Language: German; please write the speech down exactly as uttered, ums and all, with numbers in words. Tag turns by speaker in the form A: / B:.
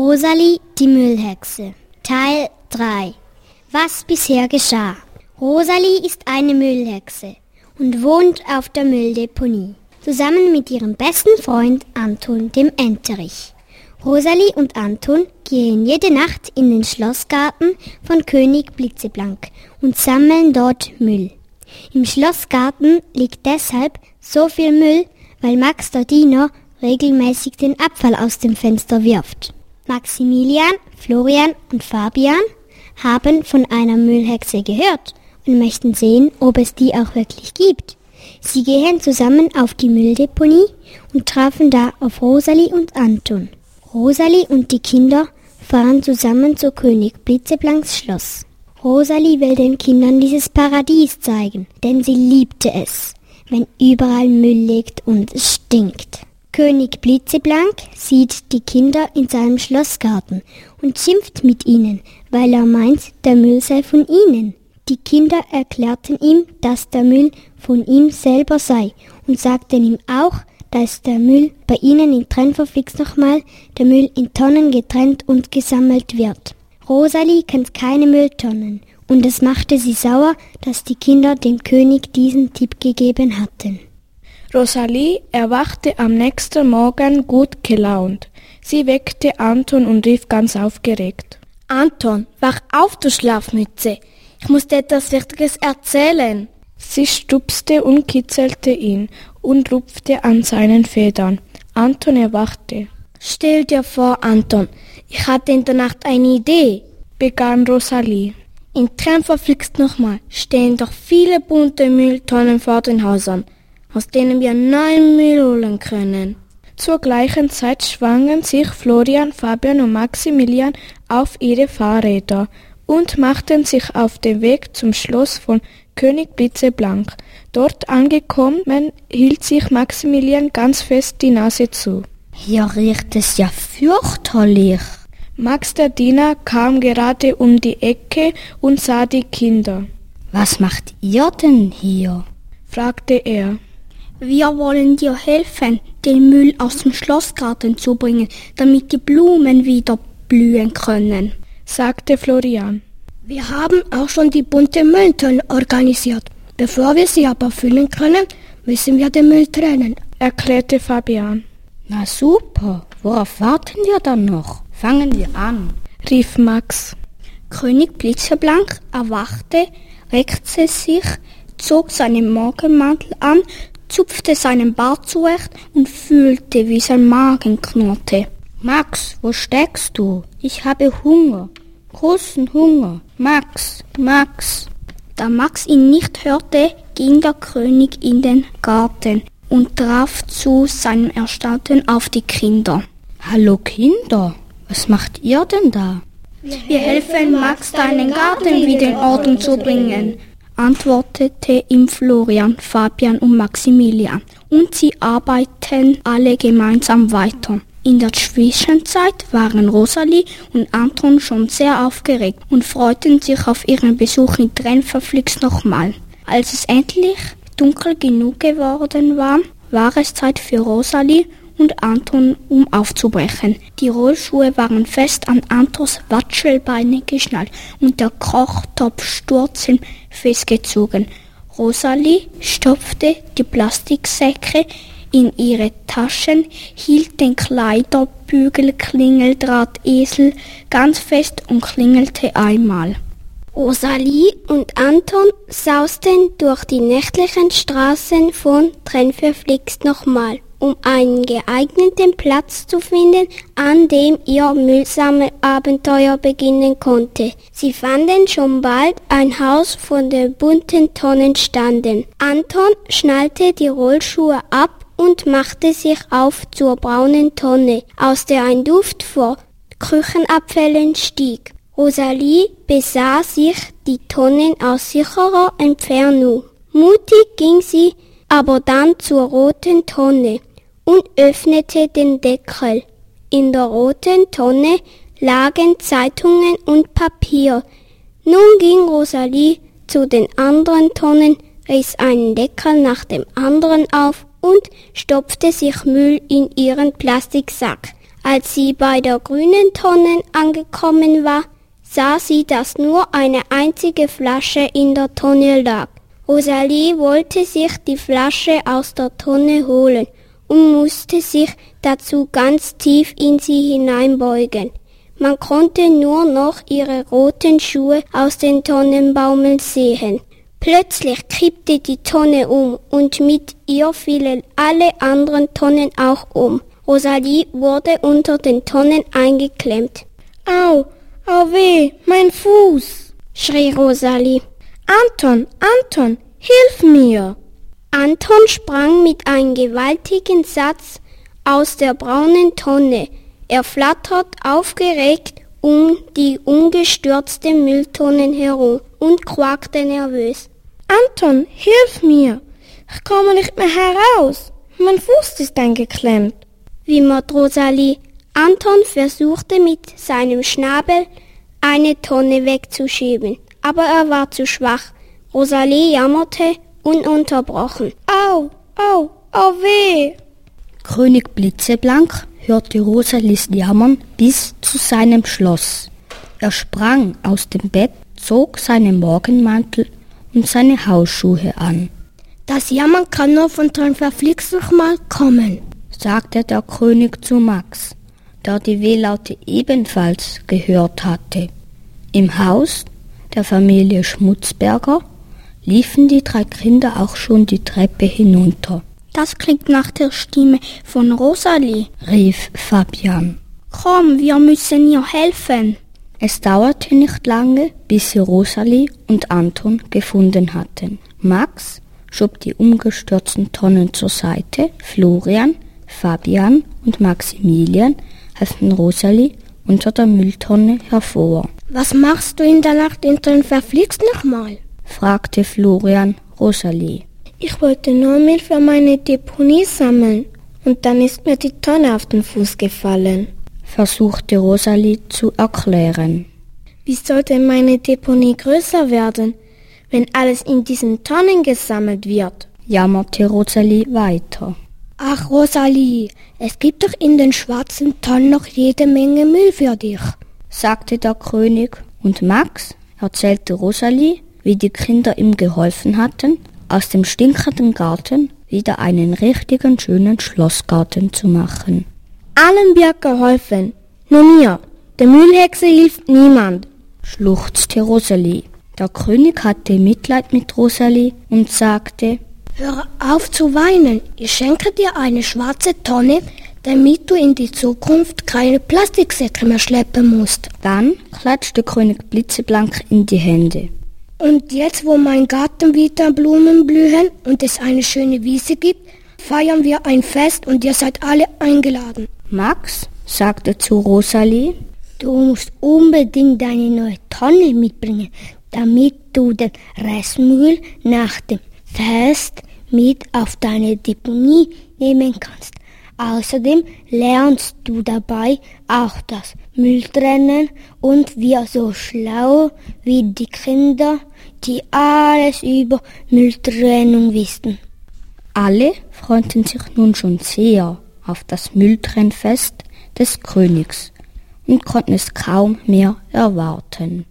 A: Rosalie, die Müllhexe. Teil drei. Was bisher geschah. Rosalie ist eine Müllhexe und wohnt auf der Mülldeponie, zusammen mit ihrem besten Freund Anton, dem Enterich. Rosalie und Anton gehen jede Nacht in den Schlossgarten von König Blitzeblank und sammeln dort Müll. Im Schlossgarten liegt deshalb so viel Müll, weil Max der Diener regelmäßig den Abfall aus dem Fenster wirft. Maximilian, Florian und Fabian haben von einer Müllhexe gehört und möchten sehen, ob es die auch wirklich gibt. Sie gehen zusammen auf die Mülldeponie und treffen da auf Rosalie und Anton. Rosalie und die Kinder fahren zusammen zu König Blitzeblanks Schloss. Rosalie will den Kindern dieses Paradies zeigen, denn sie liebte es, wenn überall Müll liegt und es stinkt. König Blitzeblank sieht die Kinder in seinem Schlossgarten und schimpft mit ihnen, weil er meint, der Müll sei von ihnen. Die Kinder erklärten ihm, dass der Müll von ihm selber sei und sagten ihm auch, dass der Müll bei ihnen in Trennverflixt nochmal, der Müll in Tonnen getrennt und gesammelt wird. Rosalie kennt keine Mülltonnen und es machte sie sauer, dass die Kinder dem König diesen Tipp gegeben hatten.
B: Rosalie erwachte am nächsten Morgen gut gelaunt. Sie weckte Anton und rief ganz aufgeregt:
C: Anton, wach auf, du Schlafmütze! Ich muss dir etwas Wichtiges erzählen.
B: Sie stupste und kitzelte ihn und rupfte an seinen Federn. Anton erwachte.
C: Stell dir vor, Anton, ich hatte in der Nacht eine Idee,
B: begann Rosalie.
C: In Trennverflixt nochmal stehen doch viele bunte Mülltonnen vor den Häusern, aus denen wir neuen Müll holen können.
B: Zur gleichen Zeit schwangen sich Florian, Fabian und Maximilian auf ihre Fahrräder und machten sich auf den Weg zum Schloss von König Blitzeblank. Dort angekommen, hielt sich Maximilian ganz fest die Nase zu.
D: Hier riecht es ja fürchterlich.
B: Max der Diener kam gerade um die Ecke und sah die Kinder.
D: Was macht ihr denn hier?
B: Fragte er.
C: Wir wollen dir helfen, den Müll aus dem Schlossgarten zu bringen, damit die Blumen wieder blühen können, sagte Florian.
E: Wir haben auch schon die bunte Mülltonne organisiert. Bevor wir sie aber füllen können, müssen wir den Müll trennen,
B: erklärte Fabian.
D: Na super, worauf warten wir dann noch? Fangen wir an,
B: rief Max.
C: König Blitzeblank erwachte, reckte sich, zog seinen Morgenmantel an, zupfte seinen Bart zurecht und fühlte, wie sein Magen knurrte.
D: Max, wo steckst du? Ich habe Hunger, großen Hunger. Max, Max.
C: Da Max ihn nicht hörte, ging der König in den Garten und traf zu seinem Erstaunen auf die Kinder.
D: Hallo Kinder, was macht ihr denn da?
C: Wir helfen Max, deinen Garten wieder in Ordnung zu bringen, antwortete ihm Florian, Fabian und Maximilian. Und sie arbeiten alle gemeinsam weiter. In der Zwischenzeit waren Rosalie und Anton schon sehr aufgeregt und freuten sich auf ihren Besuch in Trennverflixt nochmal. Als es endlich dunkel genug geworden war, war es Zeit für Rosalie und Anton, um aufzubrechen. Die Rollschuhe waren fest an Antons Watschelbeine geschnallt und der Kochtopf Sturzeln festgezogen. Rosalie stopfte die Plastiksäcke in ihre Taschen, hielt den Kleiderbügel-Klingeldrahtesel ganz fest und klingelte einmal.
A: Rosalie und Anton sausten durch die nächtlichen Straßen von Trennverflixt nochmal, um einen geeigneten Platz zu finden, an dem ihr Müllsammelabenteuer beginnen konnte. Sie fanden schon bald ein Haus von den bunten Tonnen standen. Anton schnallte die Rollschuhe ab und machte sich auf zur braunen Tonne, aus der ein Duft vor Küchenabfällen stieg. Rosalie besah sich die Tonnen aus sicherer Entfernung. Mutig ging sie aber dann zur roten Tonne und öffnete den Deckel. In der roten Tonne lagen Zeitungen und Papier. Nun ging Rosalie zu den anderen Tonnen, riss einen Deckel nach dem anderen auf und stopfte sich Müll in ihren Plastiksack. Als sie bei der grünen Tonne angekommen war, sah sie, dass nur eine einzige Flasche in der Tonne lag. Rosalie wollte sich die Flasche aus der Tonne holen und musste sich dazu ganz tief in sie hineinbeugen. Man konnte nur noch ihre roten Schuhe aus den Tonnenbaumeln sehen. Plötzlich kippte die Tonne um und mit ihr fielen alle anderen Tonnen auch um. Rosalie wurde unter den Tonnen eingeklemmt.
B: Au, au weh, mein Fuß,
A: schrie Rosalie.
B: Anton, Anton, hilf mir!
A: Anton sprang mit einem gewaltigen Satz aus der braunen Tonne. Er flattert aufgeregt um die umgestürzte Mülltonnen herum und quakte nervös.
B: Anton, hilf mir! Ich komme nicht mehr heraus. Mein Fuß ist eingeklemmt,
A: wimmert Rosalie. Anton versuchte mit seinem Schnabel eine Tonne wegzuschieben, aber er war zu schwach. Rosalie jammerte ununterbrochen.
B: Au, au, au weh!
D: König Blitzeblank hörte Rosalies Jammern bis zu seinem Schloss. Er sprang aus dem Bett, zog seinen Morgenmantel und seine Hausschuhe an.
E: Das Jammern kann nur von deinem verflixt nochmal kommen,
D: sagte der König zu Max, der die Wehlaute ebenfalls gehört hatte. Im Haus der Familie Schmutzberger liefen die drei Kinder auch schon die Treppe hinunter.
C: Das klingt nach der Stimme von Rosalie,
D: rief Fabian.
C: Komm, wir müssen ihr helfen.
D: Es dauerte nicht lange, bis sie Rosalie und Anton gefunden hatten. Max schob die umgestürzten Tonnen zur Seite. Florian, Fabian und Maximilian halfen Rosalie unter der Mülltonne hervor.
E: Was machst du in der Nacht in den verflixt nochmal?
D: fragte Florian Rosalie.
B: Ich wollte nur Müll für meine Deponie sammeln und dann ist mir die Tonne auf den Fuß gefallen,
D: versuchte Rosalie zu erklären.
B: Wie sollte meine Deponie größer werden, wenn alles in diesen Tonnen gesammelt wird?
D: Jammerte Rosalie weiter.
E: Ach Rosalie, es gibt doch in den schwarzen Tonnen noch jede Menge Müll für dich,
D: sagte der König, und Max erzählte Rosalie, wie die Kinder ihm geholfen hatten, aus dem stinkenden Garten wieder einen richtigen schönen Schlossgarten zu machen.
B: Allen wird geholfen, nur mir, der Müllhexe hilft niemand,
D: schluchzte Rosalie. Der König hatte Mitleid mit Rosalie und sagte,
E: hör auf zu weinen, ich schenke dir eine schwarze Tonne, damit du in die Zukunft keine Plastiksäcke mehr schleppen musst.
D: Dann klatschte König Blitzeblank in die Hände.
E: Und jetzt, wo mein Garten wieder Blumen blühen und es eine schöne Wiese gibt, feiern wir ein Fest und ihr seid alle eingeladen.
D: Max sagte zu Rosalie,
A: du musst unbedingt deine neue Tonne mitbringen, damit du den Restmüll nach dem Fest mit auf deine Deponie nehmen kannst. Außerdem lernst du dabei auch das Mülltrennen und wir so schlau wie die Kinder, die alles über Mülltrennung wissen.
D: Alle freuten sich nun schon sehr auf das Mülltrennfest des Königs und konnten es kaum mehr erwarten.